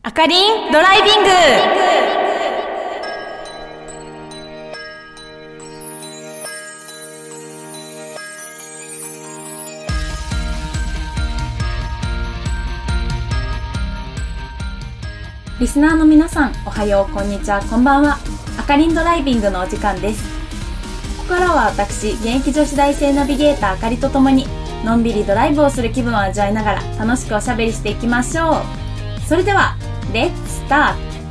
あかりんドライビング。リスナーの皆さん、おはよう、こんにちは、こんばんは。あかりんドライビングのお時間です。ここからは私、現役女子大生ナビゲーターあかりとともにのんびりドライブをする気分を味わいながら楽しくおしゃべりしていきましょう。それではレッツスタート。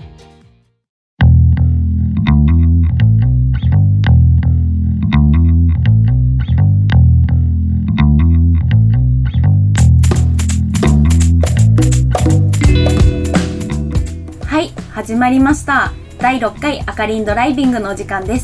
はい、始まりました。第6回あかりんドライビングのお時間です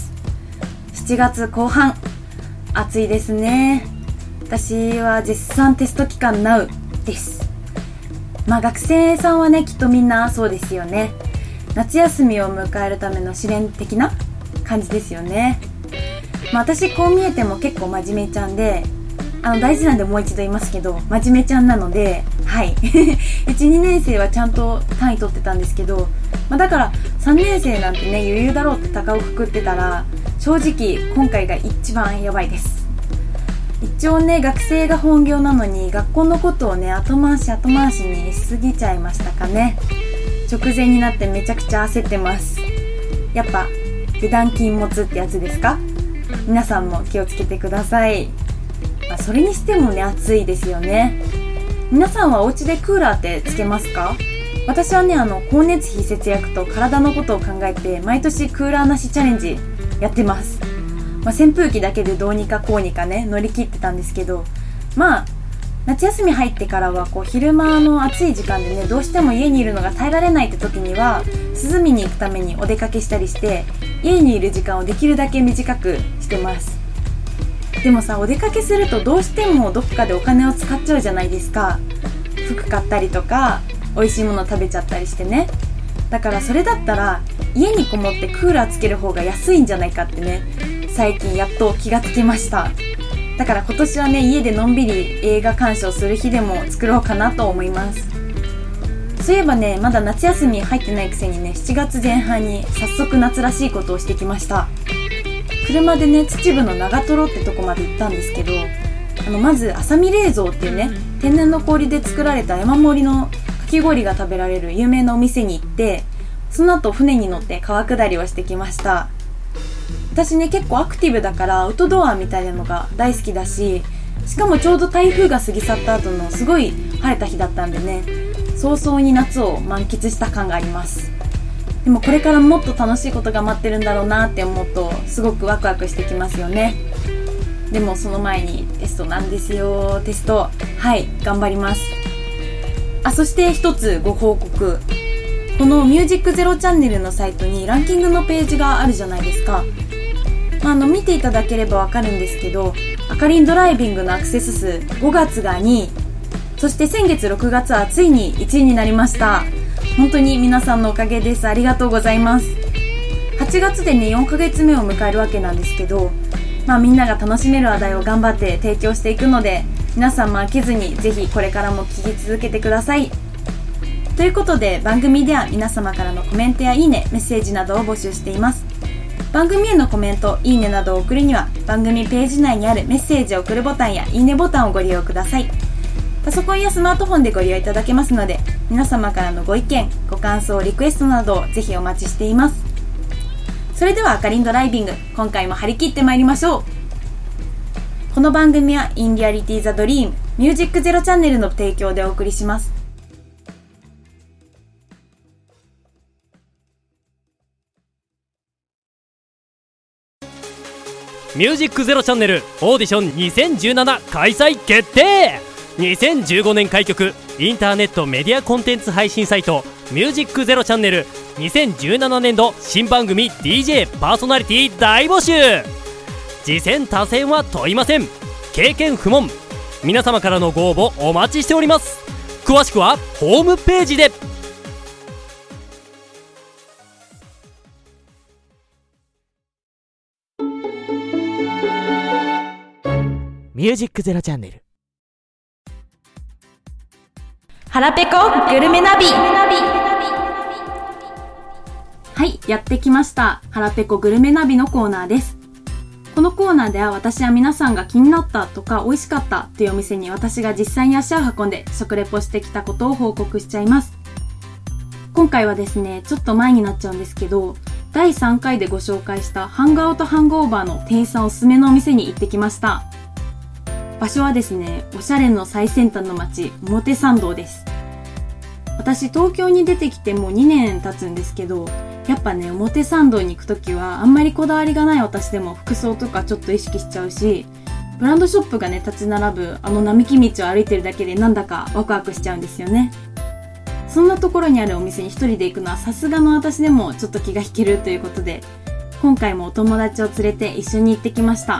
。7月後半、暑いですね。私は絶賛テスト期間 NOW です。学生さんはね、きっとみんなそうですよね。夏休みを迎えるための試練的な感じですよね。私こう見えても結構真面目ちゃんで、大事なんでもう一度言いますけど、真面目ちゃんなので、はい1、2年生はちゃんと単位取ってたんですけど、だから3年生なんてね、余裕だろうって高をくくってたら、正直今回が一番やばいです。一応ね、学生が本業なのに学校のことをね、後回しにしすぎちゃいましたかね。直前になってめちゃくちゃ焦ってます。やっぱ油断禁物ってやつですか。皆さんも気をつけてください。それにしてもね、暑いですよね。皆さんはお家でクーラーってつけますか？私はね、光熱費節約と体のことを考えて毎年クーラーなしチャレンジやってます。扇風機だけでどうにかこうにかね、乗り切ってたんですけど、夏休み入ってからは昼間の暑い時間でね、どうしても家にいるのが耐えられないって時には涼みに行くためにお出かけしたりして、家にいる時間をできるだけ短くしてます。でもさ、お出かけするとどうしてもどっかでお金を使っちゃうじゃないですか。服買ったりとか美味しいもの食べちゃったりしてね。だからそれだったら家にこもってクーラーつける方が安いんじゃないかってね、最近やっと気がつきました。だから今年はね、家でのんびり映画鑑賞する日でも作ろうかなと思います。そういえばね、まだ夏休み入ってないくせにね、7月前半に早速夏らしいことをしてきました。車でね、秩父の長瀞ってとこまで行ったんですけど、まず浅見冷蔵っていうね、天然の氷で作られた山盛りのかき氷が食べられる有名なお店に行って、その後船に乗って川下りをしてきました。私ね、結構アクティブだからアウトドアみたいなのが大好きだし、しかもちょうど台風が過ぎ去った後のすごい晴れた日だったんでね、早々に夏を満喫した感があります。でもこれからもっと楽しいことが待ってるんだろうなって思うと、すごくワクワクしてきますよね。でもその前にテストなんですよ。テスト、はい、頑張ります。そして一つご報告。このミュージックゼロチャンネルのサイトにランキングのページがあるじゃないですか。見ていただければわかるんですけど、あかりんドライビングのアクセス数5月が2位、そして先月6月はついに1位になりました。本当に皆さんのおかげです。ありがとうございます。8月でね、4ヶ月目を迎えるわけなんですけど、みんなが楽しめる話題を頑張って提供していくので、皆さんも飽きずにぜひこれからも聞き続けてください。ということで、番組では皆様からのコメントやいいね、メッセージなどを募集しています。番組へのコメント、いいねなどを送るには番組ページ内にあるメッセージを送るボタンやいいねボタンをご利用ください。パソコンやスマートフォンでご利用いただけますので、皆様からのご意見、ご感想、リクエストなどをぜひお待ちしています。それではあかりんドライビング、今回も張り切ってまいりましょう。この番組は In Reality the Dream Music Zero チャンネルの提供でお送りします。 ミュージックゼロチャンネルオーディション2017開催決定。2015年開局、インターネットメディアコンテンツ配信サイトミュージックゼロチャンネル、2017年度新番組 DJ パーソナリティ大募集。次戦他戦は問いません。経験不問。皆様からのご応募お待ちしております。詳しくはホームページで。 ミュージックゼロチャンネル。 腹ペコグルメナビ。はい、やってきました。腹ペコグルメナビのコーナーです。このコーナーでは私や皆さんが気になったとか美味しかったっていうお店に私が実際に足を運んで食レポしてきたことを報告しちゃいます。今回はですね、ちょっと前になっちゃうんですけど、第3回でご紹介したハングアウトハングオーバーの店員さんおすすめのお店に行ってきました。場所はですね、おしゃれの最先端の街、表参道です。私東京に出てきてもう2年経つんですけど、やっぱね、表参道に行くときはあんまりこだわりがない私でも服装とかちょっと意識しちゃうし、ブランドショップがね立ち並ぶあの並木道を歩いてるだけでなんだかワクワクしちゃうんですよね。そんなところにあるお店に一人で行くのはさすがの私でもちょっと気が引けるということで、今回もお友達を連れて一緒に行ってきました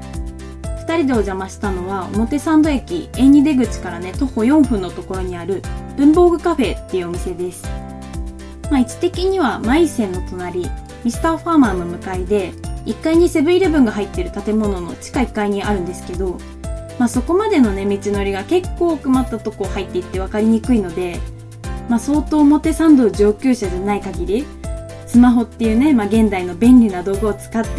。2人でお邪魔したのは表参道駅N2出口からね徒歩4分のところにある文房具カフェっていうお店です。位置的にはマイセンの隣、ミスターファーマーの向かいで、1階にセブンイレブンが入っている建物の地下1階にあるんですけど、そこまでのね道のりが結構奥まったとこ入っていって分かりにくいので、相当表参道上級者じゃない限りスマホっていうね、現代の便利な道具を使って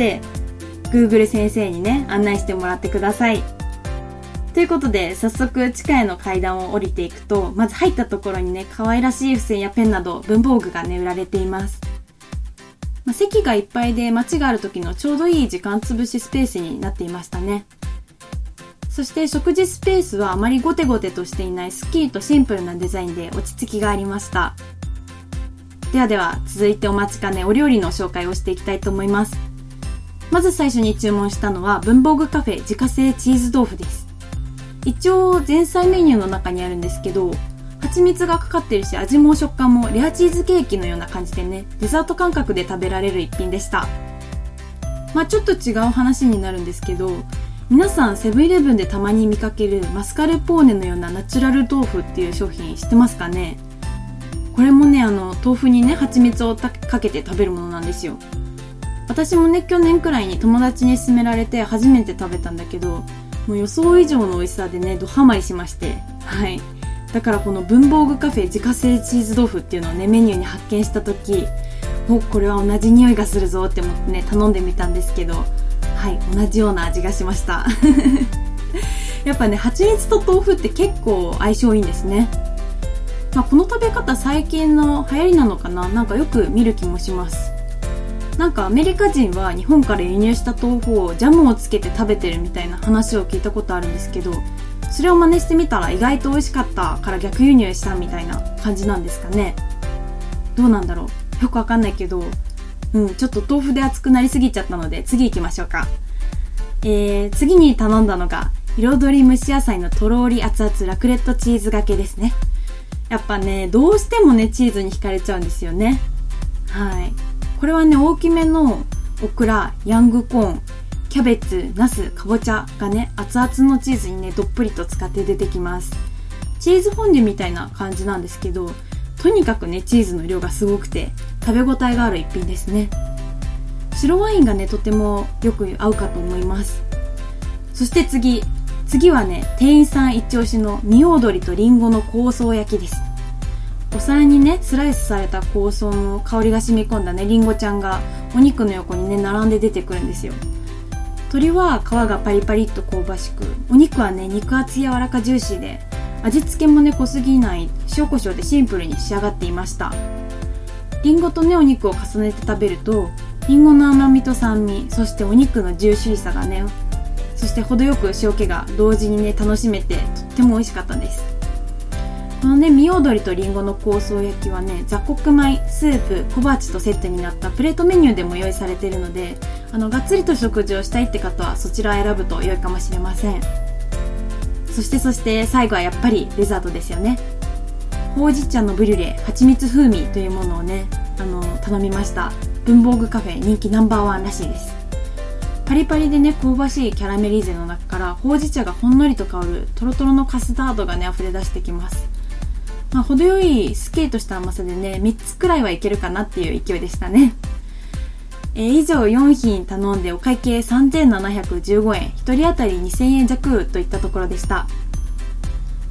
Google 先生にね案内してもらってください。ということで早速地下への階段を降りていくと、まず入ったところにね可愛らしい付箋やペンなど文房具がね売られています。席がいっぱいで待ちがある時のちょうどいい時間潰しスペースになっていましたね。そして食事スペースはあまりゴテゴテとしていないスッキリとシンプルなデザインで落ち着きがありました。では続いてお待ちかねお料理の紹介をしていきたいと思います。まず最初に注文したのは文房具カフェ自家製チーズ豆腐です。一応前菜メニューの中にあるんですけど、蜂蜜がかかってるし味も食感もレアチーズケーキのような感じでね、デザート感覚で食べられる一品でした。ちょっと違う話になるんですけど、皆さんセブンイレブンでたまに見かけるマスカルポーネのようなナチュラル豆腐っていう商品知ってますかね。これもね豆腐にね蜂蜜をかけて食べるものなんですよ。私もね去年くらいに友達に勧められて初めて食べたんだけど、もう予想以上の美味しさでねドハマりしまして、だからこの文房具カフェ自家製チーズ豆腐っていうのをねメニューに発見した時、これは同じ匂いがするぞって思ってね頼んでみたんですけど、同じような味がしましたやっぱね蜂蜜と豆腐って結構相性いいんですね。この食べ方最近の流行りなのかな、よく見る気もします。アメリカ人は日本から輸入した豆腐をジャムをつけて食べてるみたいな話を聞いたことあるんですけど、それを真似してみたら意外と美味しかったから逆輸入したみたいな感じなんですかね。どうなんだろう、よくわかんないけど、ちょっと豆腐で熱くなりすぎちゃったので次行きましょうか。次に頼んだのが彩り蒸し野菜のとろーり熱々ラクレットチーズがけですね。やっぱねどうしてもねチーズに惹かれちゃうんですよね。これはね大きめのオクラ、ヤングコーン、キャベツ、ナス、かぼちゃがね熱々のチーズにねどっぷりと使って出てきます。チーズフォンデュみたいな感じなんですけど、とにかくねチーズの量がすごくて食べ応えがある一品ですね。白ワインがねとてもよく合うかと思います。そして次はね店員さん一押しの実踊りとリンゴの香草焼きです。お皿にねスライスされた香草の香りが染み込んだねリンゴちゃんがお肉の横にね並んで出てくるんですよ。鶏は皮がパリパリっと香ばしく、お肉はね肉厚柔らかジューシーで、味付けもね濃すぎない塩コショウでシンプルに仕上がっていました。リンゴとねお肉を重ねて食べるとリンゴの甘みと酸味、そしてお肉のジューシーさがね、そして程よく塩気が同時にね楽しめてとっても美味しかったです。このね実踊りとリンゴの香草焼きはね雑穀米、スープ、小鉢とセットになったプレートメニューでも用意されているので、がっつりと食事をしたいって方はそちらを選ぶと良いかもしれません。そして最後はやっぱりデザートですよね。ほうじ茶のブリュレ蜂蜜風味というものをね頼みました。文房具カフェ人気ナンバー1らしいです。パリパリでね香ばしいキャラメリゼの中からほうじ茶がほんのりと香るトロトロのカスタードがね溢れ出してきます。程よいスケートした甘さでね3つくらいはいけるかなっていう勢いでしたね。以上4品頼んでお会計3715円、1人当たり2000円弱といったところでした。そ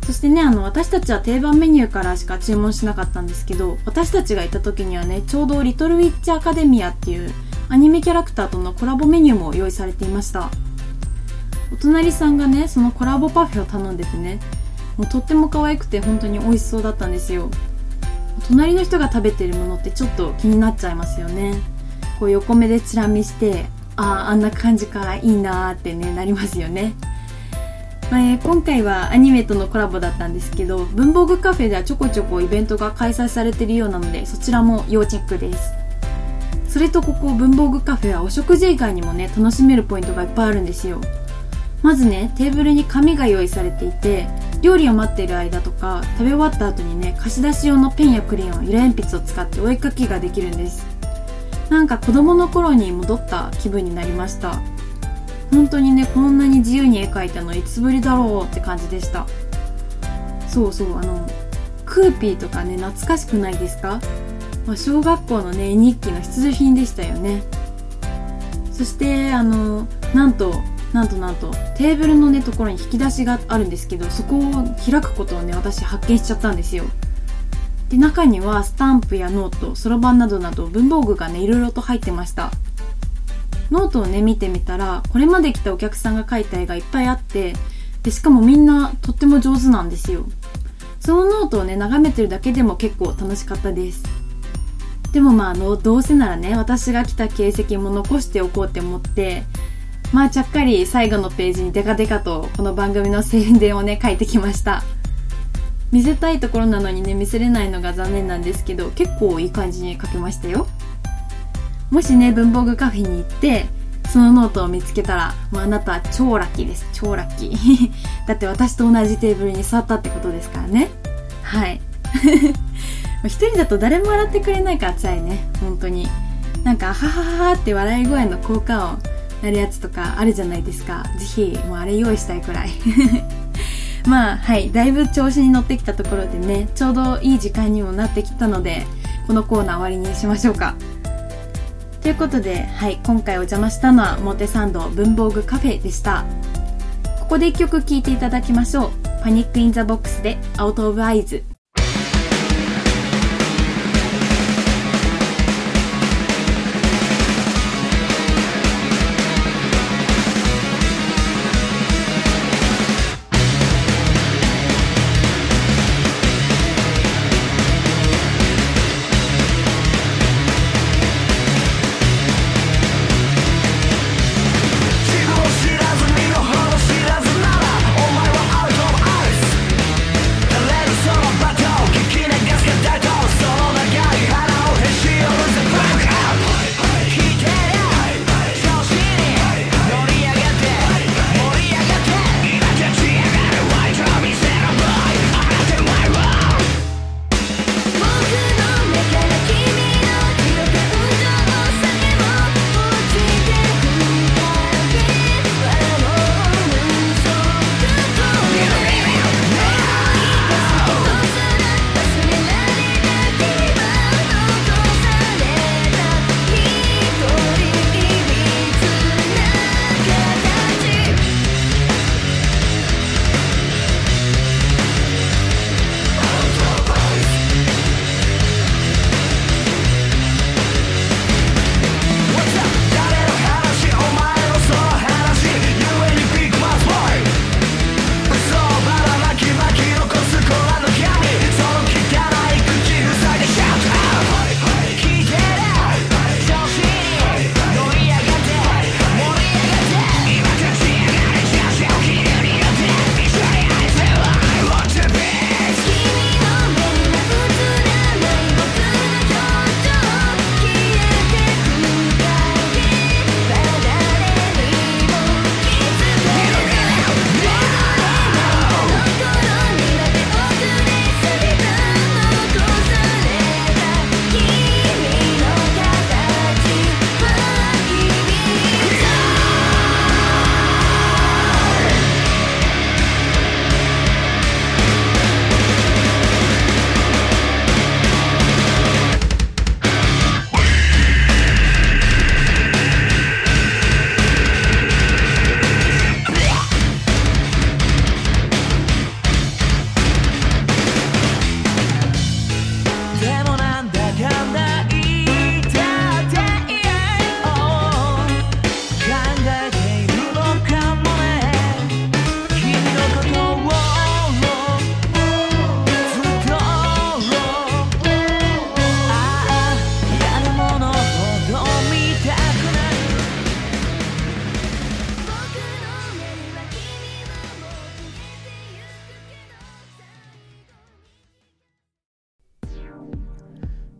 そしてね、私たちは定番メニューからしか注文しなかったんですけど、私たちがいた時にはね、ちょうどリトルウィッチアカデミアっていうアニメキャラクターとのコラボメニューも用意されていました。お隣さんがね、そのコラボパフェを頼んでてね、もうとっても可愛くて本当に美味しそうだったんですよ。隣の人が食べてるものってちょっと気になっちゃいますよね。こう横目でチラ見して、あんな感じか、いいなーってね、なりますよね。今回はアニメとのコラボだったんですけど、文房具カフェではちょこちょこイベントが開催されているようなので、そちらも要チェックです。それとここ文房具カフェはお食事以外にもね、楽しめるポイントがいっぱいあるんですよ。まずね、テーブルに紙が用意されていて、料理を待っている間とか食べ終わった後にね、貸し出し用のペンやクレヨン、色鉛筆を使ってお絵かきができるんです。なんか子供の頃に戻った気分になりました。本当にね、こんなに自由に絵描いたのいつぶりだろうって感じでした。そうそう、クーピーとかね、懐かしくないですか？小学校のね、絵日記の必需品でしたよね。そしてなんとテーブルのねところに引き出しがあるんですけど、そこを開くことをね、私発見しちゃったんですよ。で、中にはスタンプやノート、そろばんなどなど文房具がね、いろいろと入ってました。ノートをね、見てみたら、これまで来たお客さんが描いた絵がいっぱいあって、でしかもみんなとっても上手なんですよ。そのノートをね、眺めてるだけでも結構楽しかったです。でもどうせならね、私が来た形跡も残しておこうって思って、ちゃっかり最後のページにデカデカとこの番組の宣伝をね、書いてきました。見せたいところなのにね、見せれないのが残念なんですけど、結構いい感じに書けましたよ。もしね、文房具カフェに行ってそのノートを見つけたら、あなたは超ラッキーです。超ラッキーだって私と同じテーブルに座ったってことですからね。はい一人だと誰も笑ってくれないから辛いね、本当に。なんかハハハって笑い声の効果音なるやつとかあるじゃないですか。ぜひもうあれ用意したいくらいはい、だいぶ調子に乗ってきたところでね、ちょうどいい時間にもなってきたので、このコーナー終わりにしましょうか。ということで、今回お邪魔したのは表参道文房具カフェでした。ここで一曲聴いていただきましょう。パニックインザボックスでアウトオブアイズ。 So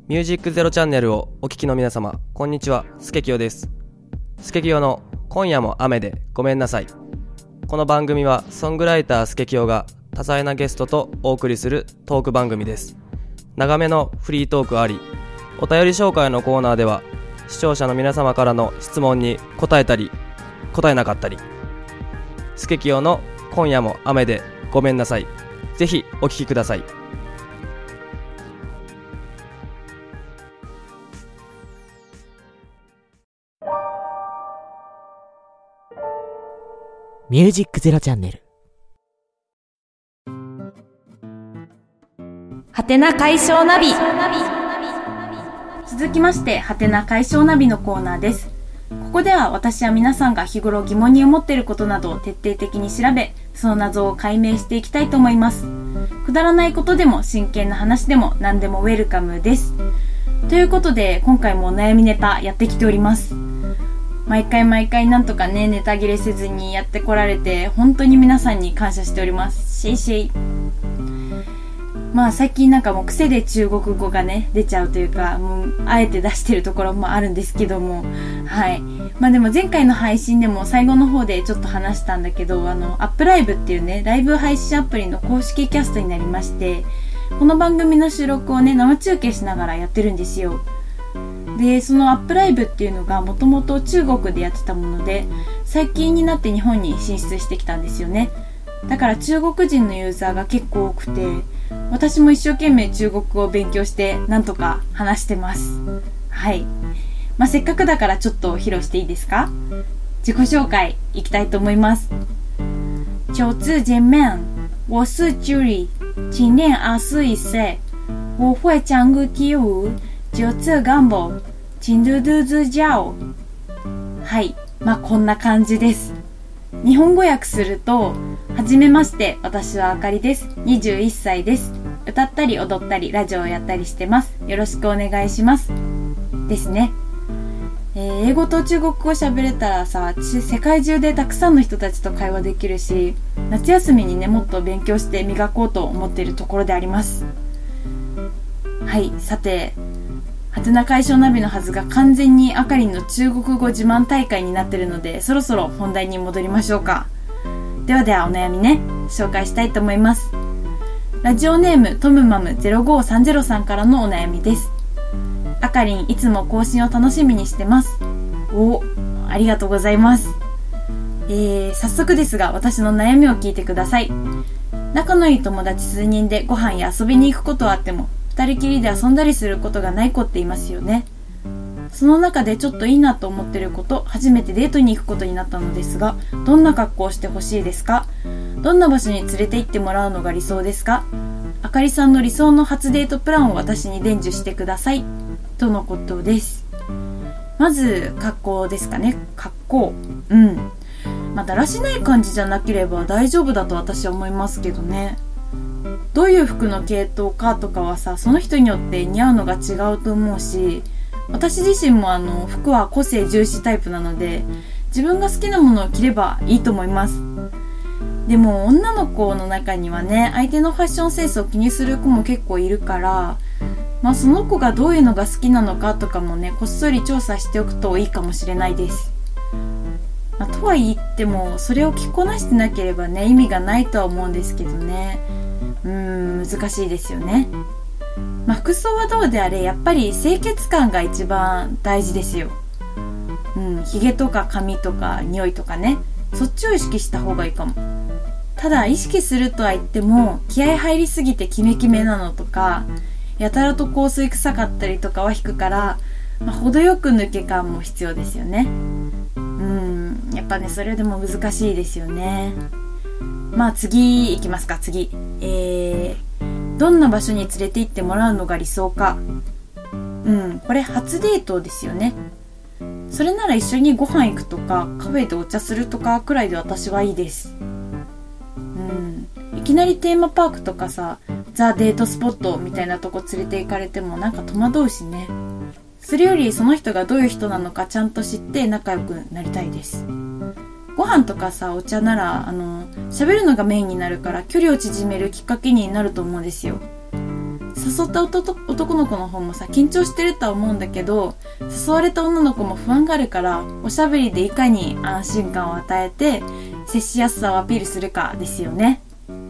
ミュージックゼロチャンネルをお聞きの皆様、こんにちは。スケキヨです。スケキヨの今夜も雨でごめんなさい。この番組はソングライタースケキヨが多彩なゲストとお送りするトーク番組です。長めのフリートークあり、お便り紹介のコーナーでは視聴者の皆様からの質問に答えたり答えなかったり、スケキヨの今夜も雨でごめんなさい。ぜひお聞きください。 ミュージックゼロチャンネル。 はてな解消ナビ。続きまして、はてな解消ナビのコーナーです。ここでは私や皆さんが日頃疑問に思っていることなどを徹底的に調べ、その謎を解明していきたいと思います。くだらないことでも真剣な話でも何でもウェルカムです。ということで、今回もお悩みネタやってきております。毎回なんとかね、ネタ切れせずにやってこられて本当に皆さんに感謝しております。シェイシェイ。最近なんかもう癖で中国語がね出ちゃうというか、もうあえて出してるところもあるんですけども、はい。でも前回の配信でも最後の方でちょっと話したんだけど、アップライブっていうね、ライブ配信アプリの公式キャストになりまして、この番組の収録をね、生中継しながらやってるんですよ。で、そのアップライブっていうのがもともと中国でやってたもので、最近になって日本に進出してきたんですよね。だから中国人のユーザーが結構多くて、私も一生懸命中国語を勉強してなんとか話してます。はい。せっかくだからちょっと披露していいですか？自己紹介いきたいと思います。初次见面，我是 Julie， 今年21岁，我会唱歌跳舞，就这頑張，请多多指教。はい。こんな感じです。日本語訳すると、はじめまして、私はあかりです。21歳です。歌ったり踊ったりラジオをやったりしてます。よろしくお願いします。ですね。英語と中国語喋れたらさ、世界中でたくさんの人たちと会話できるし、夏休みにね、もっと勉強して磨こうと思っているところであります。はい、さて、はてな解消ナビのはずが完全にあかりんの中国語自慢大会になってるので、そろそろ本題に戻りましょうか。ではお悩みね、紹介したいと思います。ラジオネームトムマム0530さんからのお悩みです。あかりん、いつも更新を楽しみにしてます。ありがとうございます。早速ですが、私の悩みを聞いてください。仲のいい友達数人でご飯や遊びに行くことはあっても、二人きりで遊んだりすることがない子っていますよね。その中でちょっといいなと思ってる子と初めてデートに行くことになったのですが、どんな格好をしてほしいですか？どんな場所に連れて行ってもらうのが理想ですか？あかりさんの理想の初デートプランを私に伝授してください。とのことです。まず格好ですかね。格好。だらしない感じじゃなければ大丈夫だと私は思いますけどね。どういう服の系統かとかはさ、その人によって似合うのが違うと思うし、私自身も服は個性重視タイプなので、自分が好きなものを着ればいいと思います。でも女の子の中にはね、相手のファッションセンスを気にする子も結構いるから、その子がどういうのが好きなのかとかもね、こっそり調査しておくといいかもしれないです。とは言っても、それを着こなしてなければね、意味がないとは思うんですけどね。難しいですよね。服装はどうであれ、やっぱり清潔感が一番大事ですよ。髭とか髪とか匂いとかね、そっちを意識した方がいいかも。ただ意識するとは言っても、気合入りすぎてキメキメなのとか、やたらと香水臭かったりとかは引くから、程よく抜け感も必要ですよね。やっぱね、それでも難しいですよね。次行きますか。次、どんな場所に連れて行ってもらうのが理想か。これ初デートですよね。それなら一緒にご飯行くとかカフェでお茶するとかくらいで私はいいです。いきなりテーマパークとかさ、ザ・デートスポットみたいなとこ連れて行かれてもなんか戸惑うしね。それよりその人がどういう人なのかちゃんと知って仲良くなりたいです。ご飯とかさ、お茶なら喋るのがメインになるから距離を縮めるきっかけになると思うんですよ。 誘った男の子の方もさ緊張してるとは思うんだけど、誘われた女の子も不安があるから、おしゃべりでいかに安心感を与えて接しやすさをアピールするかですよね。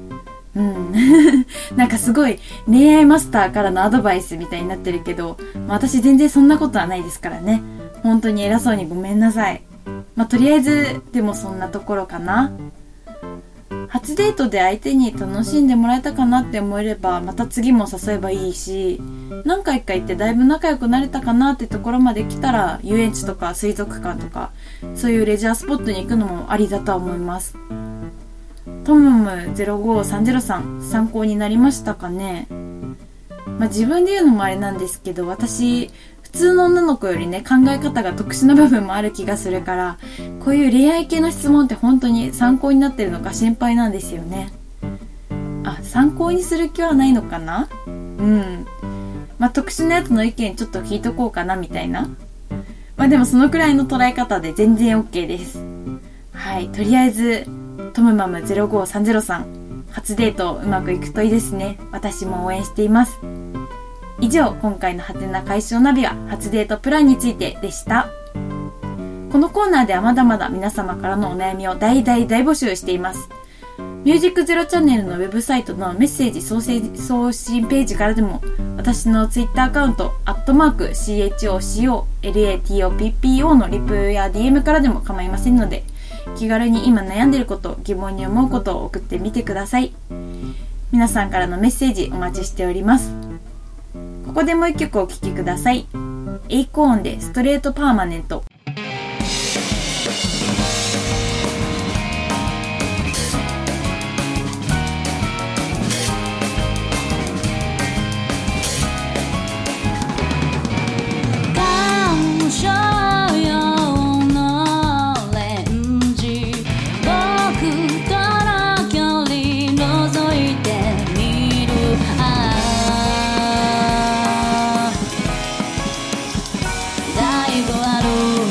なんかすごい恋愛マスターからのアドバイスみたいになってるけど、私全然そんなことはないですからね。本当に偉そうにごめんなさい。とりあえずでもそんなところかな。初デートで相手に楽しんでもらえたかなって思えれば、また次も誘えばいいし、何回か行ってだいぶ仲良くなれたかなってところまで来たら、遊園地とか水族館とかそういうレジャースポットに行くのもありだとは思います。トムム05303参考になりましたかね。自分で言うのもあれなんですけど、私普通の女の子よりね、考え方が特殊な部分もある気がするから、こういう恋愛系の質問って本当に参考になってるのか心配なんですよね。参考にする気はないのかな。特殊なやつの意見ちょっと聞いとこうかなみたいな。でもそのくらいの捉え方で全然 OK です。はい、とりあえずトムマム05303、初デートうまくいくといいですね。私も応援しています。以上、今回のハテナ解消ナビは初デートプランについてでした。このコーナーではまだまだ皆様からのお悩みを大募集しています。ミュージックゼロチャンネルのウェブサイトのメッセージ送信ページからでも、私のツイッターアカウント@CHOCOLATOPPO のリプや DM からでも構いませんので、気軽に今悩んでいること、疑問に思うことを送ってみてください。皆さんからのメッセージお待ちしております。ここでもう一曲お聴きください。エイコーンでストレートパーマネント。 だいぶある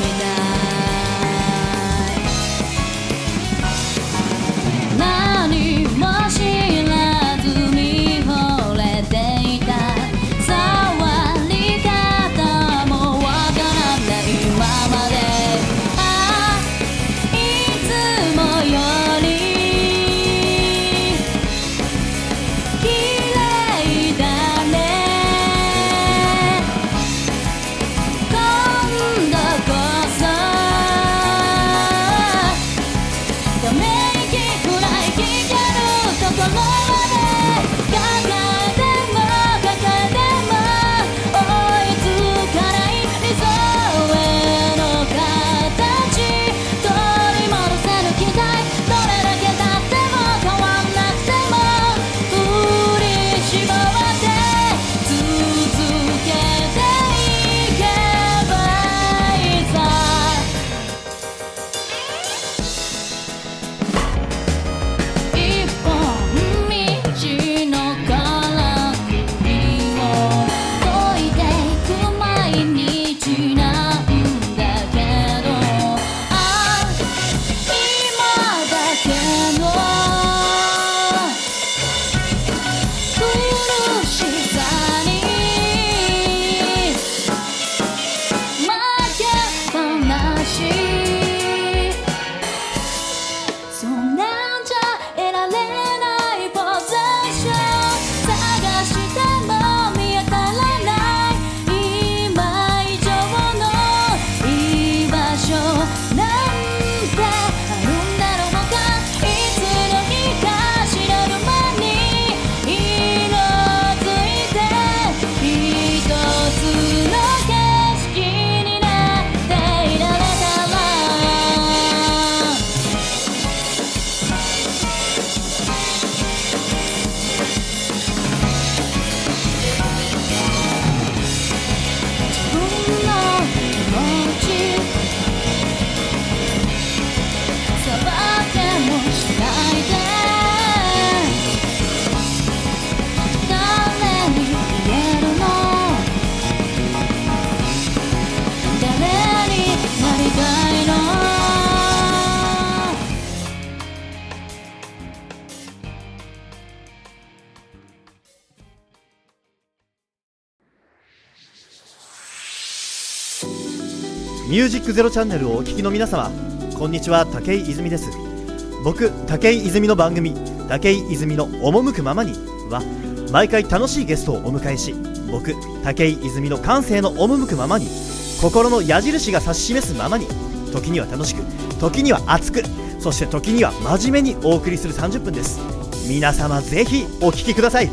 ミュージックゼロチャンネルをお聞きの皆様、こんにちは。武井泉です。僕、武井泉の番組、武井泉の赴くままには毎回楽しいゲストをお迎えし、僕、武井泉の感性の赴くままに、心の矢印が指し示すままに、時には楽しく、時には熱く、そして時には真面目にお送りする30分です。皆様ぜひお聞きください。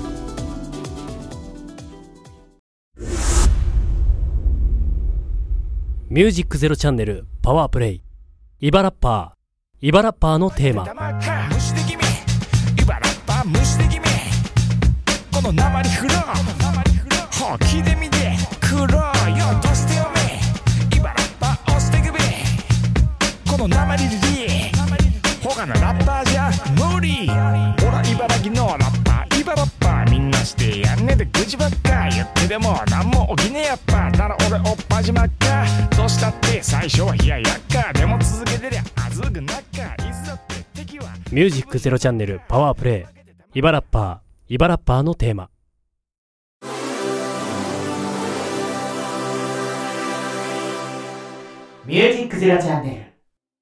ミュージックゼロチャンネルパワープレイイバラッパーのテーマ。この鉛フローほう聞いてみてクローよどしてよめイバラッパー押してくべこの鉛リリー他のラッパーじゃ無理。ほら茨城のラッパーイバラッパーみんなしてやんねで愚痴ばっか言ってでもなんも起きねえやっぱなら俺おっぱじまっかどうしたって最初は冷ややっかでも続けてりゃあずぐなっかいつだって敵は。ミュージックゼロチャンネルパワープレイイバラッパーのテーマ。 ミュージックゼロチャンネル。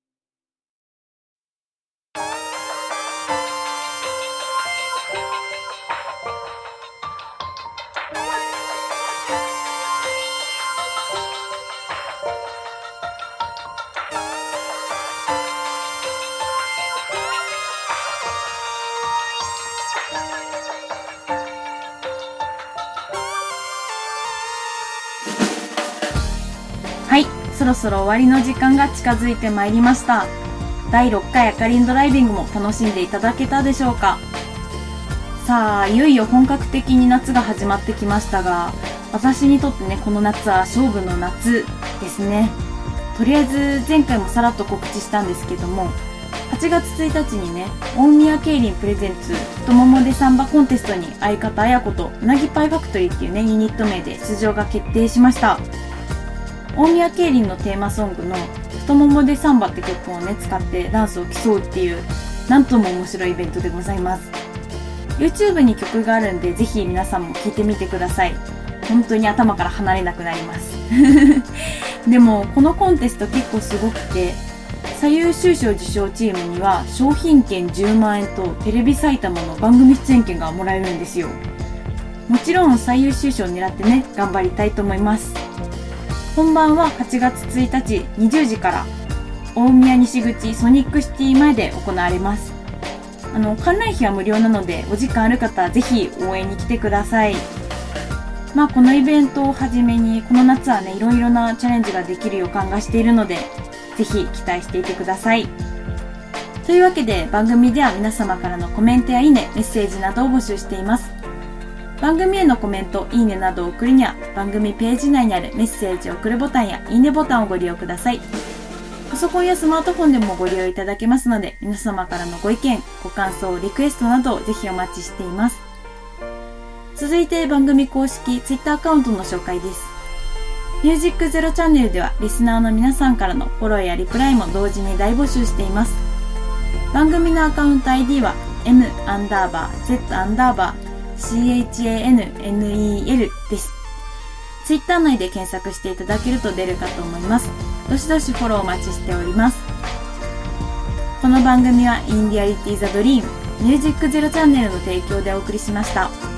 はい、そろそろ終わりの時間が近づいてまいりました。第6回あかりんドライビングも楽しんでいただけたでしょうか。さあ、いよいよ本格的に夏が始まってきましたが、私にとってね、この夏は勝負の夏ですね。とりあえず前回もさらっと告知したんですけども、8月1日にね、大宮競輪プレゼンツ太ももでサンバコンテストに相方綾子とうなぎパイファクトリーっていうね、ユニット名で出場が決定しました。大宮競輪のテーマソングの太ももでサンバって曲をね使ってダンスを競うっていう、なんとも面白いイベントでございます。 YouTube に曲があるんでぜひ皆さんも聴いてみてください。本当に頭から離れなくなりますでもこのコンテスト結構すごくて、最優秀賞受賞チームには商品券10万円とテレビ埼玉の番組出演権がもらえるんですよ。もちろん最優秀賞を狙ってね頑張りたいと思います。本番は8月1日20時から大宮西口ソニックシティ前で行われます。観覧費は無料なのでお時間ある方はぜひ応援に来てください。このイベントをはじめにこの夏はねいろいろなチャレンジができる予感がしているのでぜひ期待していてください。というわけで番組では皆様からのコメントやいいね、メッセージなどを募集しています。番組へのコメント、いいねなどを送るには番組ページ内にあるメッセージを送るボタンやいいねボタンをご利用ください。パソコンやスマートフォンでもご利用いただけますので、皆様からのご意見、ご感想、リクエストなどをぜひお待ちしています。続いて番組公式 Twitter アカウントの紹介です。ミュージックゼロチャンネルではリスナーの皆さんからのフォローやリプライも同時に大募集しています。番組のアカウント ID は m_z_CHANNEL です。ツイッター内で検索していただけると出るかと思います。どしどしフォローお待ちしております。この番組は In Reality the Dream ミュージックゼロチャンネルの提供でお送りしました。